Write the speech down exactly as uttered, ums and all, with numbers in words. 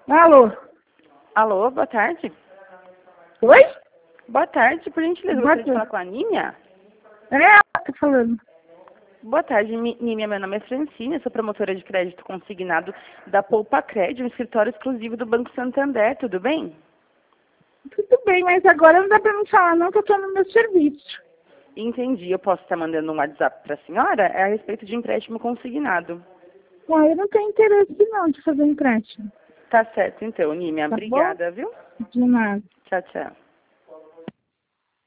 Alô? Alô, boa tarde. Oi? Boa tarde, por gentileza, Boa gostaria de falar com a Nínia? É ela que tá falando. Boa tarde, Mi- Nínia, meu nome é Francine, eu sou promotora de crédito consignado da Poupa Crédito, um escritório exclusivo do Banco Santander, tudo bem? Tudo bem, mas agora não dá pra me falar não, que eu tô no meu serviço. Entendi, eu posso estar mandando um WhatsApp para a senhora? É a respeito de empréstimo consignado. Bom, eu não tenho interesse não de fazer empréstimo. Tá certo, então, Nínia, Tá bom? obrigada, viu? De nada. Tchau, tchau.